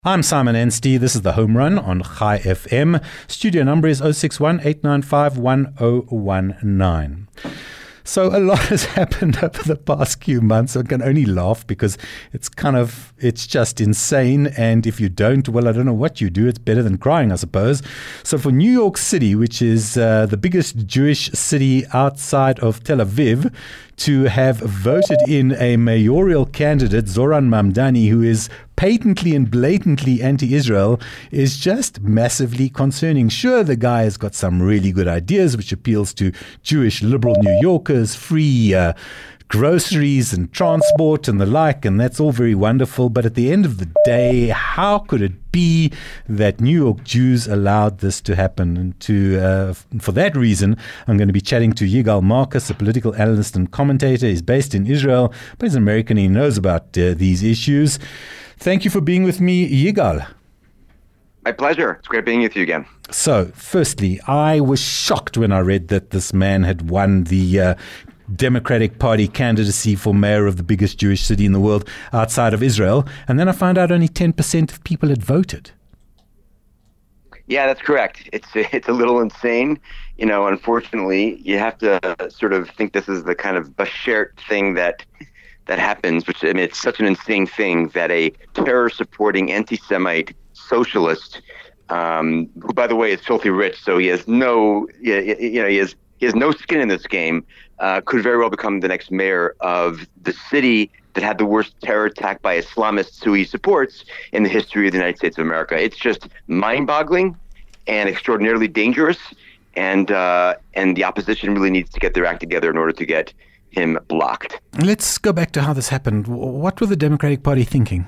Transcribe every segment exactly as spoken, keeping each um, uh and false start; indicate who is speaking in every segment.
Speaker 1: I'm Simon Anstey. This is The Home Run on Chai F M. Studio number is zero six one, eight nine five, one zero one nine. So a lot has happened over the past few months. I can only laugh because it's kind of, it's just insane. And if you don't, well, I don't know what you do. It's better than crying, I suppose. So for New York City, which is uh, the biggest Jewish city outside of Tel Aviv, to have voted in a mayoral candidate, Zoran Mamdani, who is patently and blatantly anti-Israel, is just massively concerning. Sure, the guy has got some really good ideas, which appeals to Jewish liberal New Yorkers, free uh, groceries and transport and the like, and that's all very wonderful. But at the end of the day, how could it be that New York Jews allowed this to happen? And to uh, for that reason, I'm going to be chatting to Yigal Marcus, a political analyst and commentator. He's based in Israel, but he's American. He knows about uh, these issues. Thank you for being with me, Yigal.
Speaker 2: My pleasure. It's great being with you again.
Speaker 1: So, firstly, I was shocked when I read that this man had won the uh, Democratic Party candidacy for mayor of the biggest Jewish city in the world outside of Israel. And then I found out only ten percent of people had voted.
Speaker 2: Yeah, that's correct. It's it's a little insane. You know, unfortunately, you have to sort of think this is the kind of Bashert thing that that happens, which, I mean, it's such an insane thing that a terror-supporting anti-Semite socialist, um, who, by the way, is filthy rich, so he has no, you know, he has he has no skin in this game, uh, could very well become the next mayor of the city that had the worst terror attack by Islamists who he supports in the history of the United States of America. It's just mind-boggling and extraordinarily dangerous, and uh, and the opposition really needs to get their act together in order to get him blocked.
Speaker 1: Let's go back to how this happened. What were the Democratic Party thinking?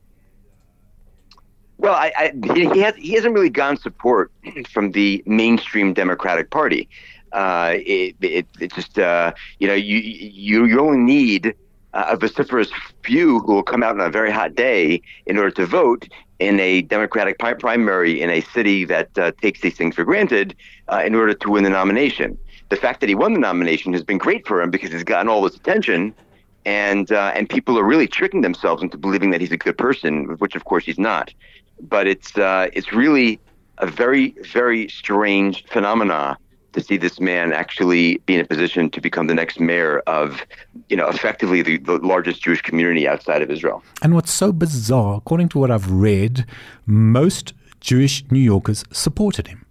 Speaker 2: Well, I, I, he, he, has, he hasn't really gotten support from the mainstream Democratic Party. Uh, it, it, it just, uh, you know, you, you, you only need a vociferous few who will come out on a very hot day in order to vote in a Democratic pri- primary in a city that uh, takes these things for granted uh, in order to win the nomination. The fact that he won the nomination has been great for him because he's gotten all this attention, and uh, and people are really tricking themselves into believing that he's a good person, which of course he's not. But it's uh, it's really a very, very strange phenomena to see this man actually be in a position to become the next mayor of, you know, effectively the, the largest Jewish community outside of Israel.
Speaker 1: And what's so bizarre, according to what I've read, most Jewish New Yorkers supported him.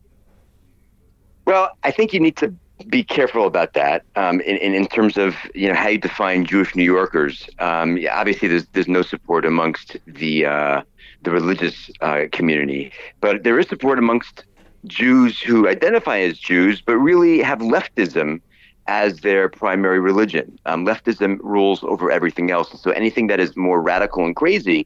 Speaker 2: Well, I think you need to be careful about that um, in, in, in terms of, you know, how you define Jewish New Yorkers. Um, yeah, obviously, there's there's no support amongst the uh, the religious uh, community, but there is support amongst Jews who identify as Jews, but really have leftism as their primary religion. Um, leftism rules over everything else. So anything that is more radical and crazy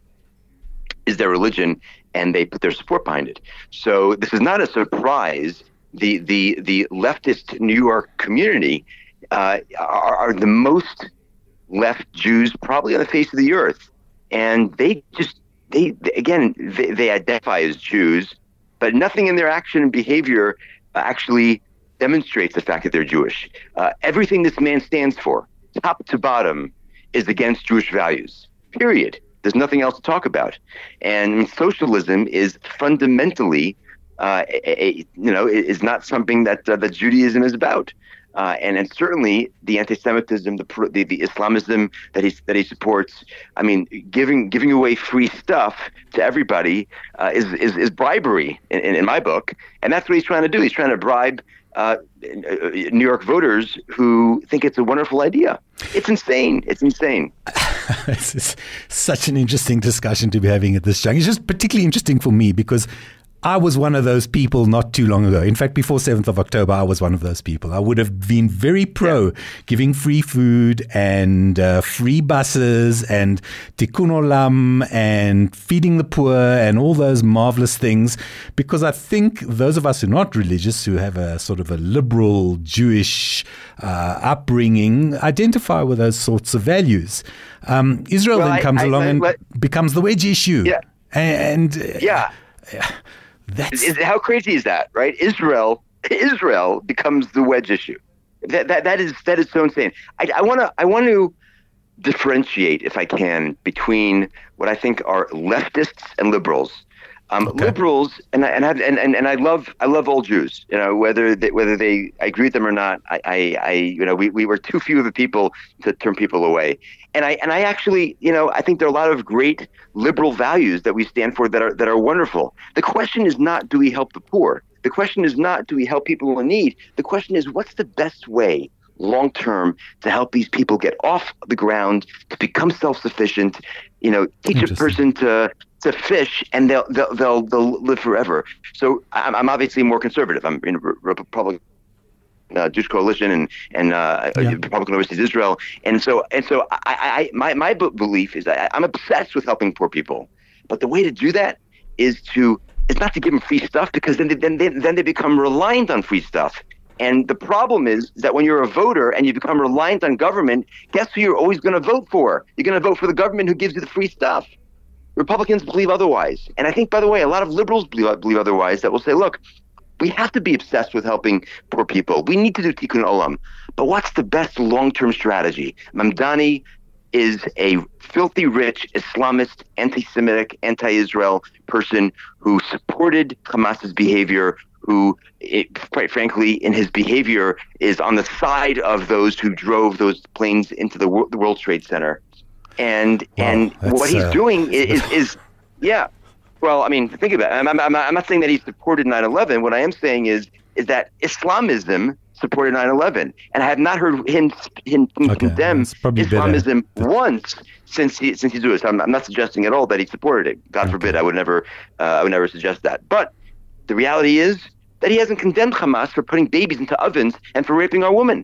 Speaker 2: is their religion, and they put their support behind it. So this is not a surprise. The the the leftist New York community uh, are, are the most left Jews probably on the face of the earth, and they just they again they, they identify as Jews, but nothing in their action and behavior actually demonstrates the fact that they're Jewish. Uh, everything this man stands for, top to bottom, is against Jewish values. Period. There's nothing else to talk about, and socialism is fundamentally. Uh, a, a, you know, is not something that uh, that Judaism is about, uh, and and certainly the anti-Semitism, the, the the Islamism that he that he supports. I mean, giving giving away free stuff to everybody uh, is, is is bribery in, in, in my book, and that's what he's trying to do. He's trying to bribe uh, New York voters who think it's a wonderful idea. It's insane. It's insane.
Speaker 1: This is such an interesting discussion to be having at this juncture. It's just particularly interesting for me because I was one of those people not too long ago. In fact, before seventh of October, I was one of those people. I would have been very pro yeah. giving free food and uh, free buses and tikkun olam and feeding the poor and all those marvelous things, because I think those of us who are not religious, who have a sort of a liberal Jewish uh, upbringing, identify with those sorts of values. Um, Israel well, then comes I, I, along I, I, and let, becomes the wedge issue.
Speaker 2: Yeah.
Speaker 1: And, and
Speaker 2: yeah.
Speaker 1: Uh, That's
Speaker 2: is, how crazy is that, right? Israel, Israel becomes the wedge issue. That that that is that is so insane. I want to I want to differentiate, if I can, between what I think are leftists and liberals. Um,
Speaker 1: Okay.
Speaker 2: Liberals, and I- and, I- and and and I love I love all Jews. You know, whether they, whether they I agree with them or not. I, I, I you know we, we were too few of the people to turn people away. And I and I actually you know I think there are a lot of great liberal values that we stand for that are that are wonderful. The question is not, do we help the poor? The question is not, do we help people in need? The question is, what's the best way long term to help these people get off the ground, to become self-sufficient, you know, teach a person to to fish, and they'll they'll they'll, they'll live forever. So I'm, I'm obviously more conservative. I'm in Republican uh, Jewish Coalition and and uh,
Speaker 1: Yeah.
Speaker 2: Republican Overseas Israel, and so and so I, I my my belief is that I'm obsessed with helping poor people, but the way to do that is to is not to give them free stuff, because then they, then they, then they become reliant on free stuff. And the problem is that when you're a voter and you become reliant on government, guess who you're always going to vote for? You're going to vote for the government who gives you the free stuff. Republicans believe otherwise. And I think, by the way, a lot of liberals believe, believe otherwise, that will say, look, we have to be obsessed with helping poor people. We need to do tikkun olam. But what's the best long-term strategy? Mamdani is a filthy rich Islamist, anti-Semitic, anti-Israel person who supported Hamas's behavior, who, it, quite frankly, in his behavior, is on the side of those who drove those planes into the, Wor- the World Trade Center. And
Speaker 1: Wow,
Speaker 2: and what he's
Speaker 1: uh,
Speaker 2: doing is, is, is, yeah. Well, I mean, think about it. I'm, I'm, I'm not saying that he supported nine eleven. What I am saying is is that Islamism supported nine eleven. And I have not heard him, him
Speaker 1: Okay,
Speaker 2: condemn
Speaker 1: that's probably better.
Speaker 2: Islamism once since he since he's doing it. So I'm, I'm not suggesting at all that he supported it. God
Speaker 1: Okay.
Speaker 2: forbid. I would never uh, I would never suggest that. But the reality is that he hasn't condemned Hamas for putting babies into ovens and for raping our women.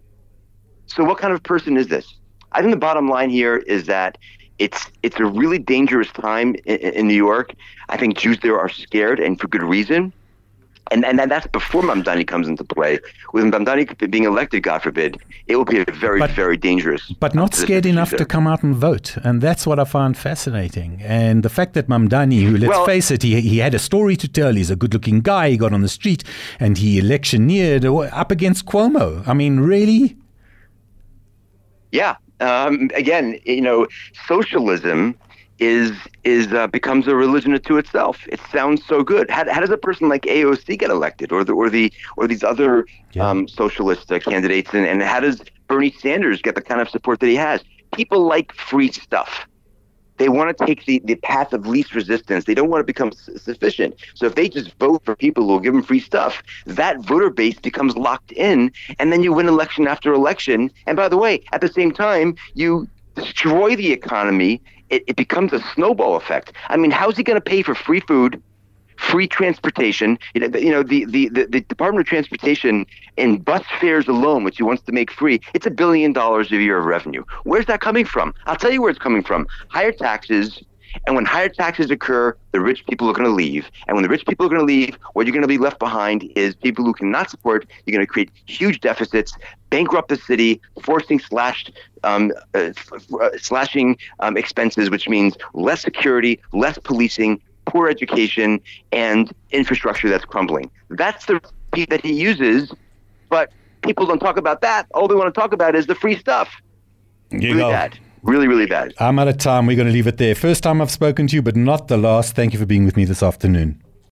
Speaker 2: So what kind of person is this? I think the bottom line here is that it's it's a really dangerous time in, in New York. I think Jews there are scared, and for good reason. And and that's before Mamdani comes into play. With Mamdani being elected, God forbid, it will be a very,
Speaker 1: But-
Speaker 2: very dangerous.
Speaker 1: But not
Speaker 2: position
Speaker 1: scared
Speaker 2: for Jews
Speaker 1: enough to
Speaker 2: there.
Speaker 1: come out and vote. And that's what I find fascinating. And the fact that Mamdani, who, let's
Speaker 2: Well-
Speaker 1: face it, he, he had a story to tell. He's a good-looking guy. He got on the street and he electioneered up against Cuomo. I mean, really?
Speaker 2: Yeah. Um, again, you know, socialism is is uh, becomes a religion unto itself. It sounds so good. How, how does a person like A O C get elected, or the or the or these other
Speaker 1: Yeah.
Speaker 2: um, socialist uh, candidates, and, and how does Bernie Sanders get the kind of support that he has? People like free stuff. They want to take the, the path of least resistance. They don't want to become s- sufficient. So if they just vote for people who will give them free stuff, that voter base becomes locked in, and then you win election after election. And by the way, at the same time, you destroy the economy. It, it becomes a snowball effect. I mean, how's he going to pay for free food, free transportation? You know, the, you know the, the, the, the Department of Transportation, in bus fares alone, which he wants to make free, it's a billion dollars a year of revenue. Where's that coming from? I'll tell you where it's coming from. Higher taxes. And when higher taxes occur, the rich people are going to leave. And when the rich people are going to leave, what you're going to be left behind is people who cannot support. You're going to create huge deficits, bankrupt the city, forcing slashed, um, uh, f- f- uh, slashing um, expenses, which means less security, less policing, poor education, and infrastructure that's crumbling. That's the recipe that he uses, but people don't talk about that. All they want to talk about is the free stuff.
Speaker 1: You
Speaker 2: Really
Speaker 1: go.
Speaker 2: bad. Really, really bad.
Speaker 1: I'm out of time. We're going to leave it there. First time I've spoken to you, but not the last. Thank you for being with me this afternoon.